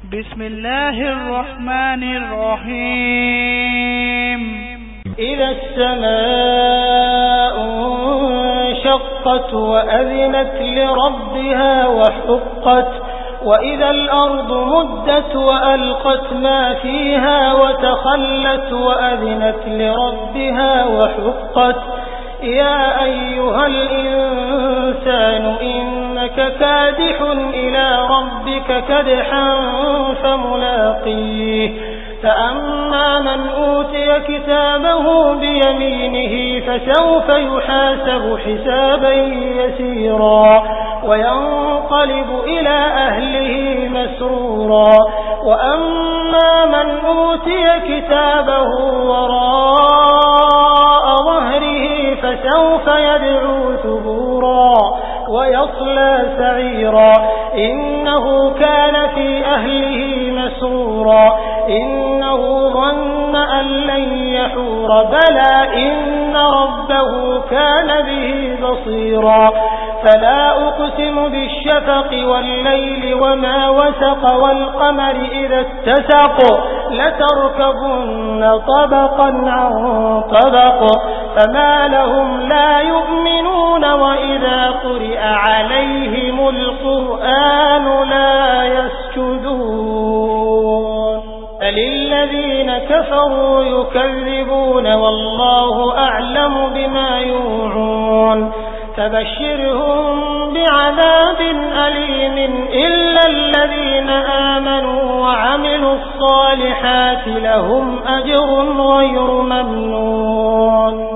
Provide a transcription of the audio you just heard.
بسم الله الرحمن الرحيم إذا السماء انشقت وأذنت لربها وحقت وإذا الأرض مدت وألقت ما فيها وتخلت وأذنت لربها وحقت يا أيها الإنسان إنك كادح إلى ربك كدحا فملاقيه فأما من أوتي كتابه بيمينه فسوف يحاسب حسابا يسيرا وينقلب إلى أهله مسرورا وأما من أوتي كتابه وراء ظهره فسوف يدعو ثبورا ويصلى سعيرا إنه كان في أهله مسرورا إنه ظن أن لن يحور بلى إن ربه كان به بصيرا فلا أقسم بالشفق والليل وما وسق والقمر إذا اتسق لتركبن طبقا عن طبق فما لهم لا يؤمنون وإذا قرئ عليهم القرآن لا يسجدون فللذين كفروا يكذبون والله أعلم بما يوعون فبشرهم بعذاب أليم إلا الذين آمنوا وعملوا الصالحات لهم أجر غير ممنون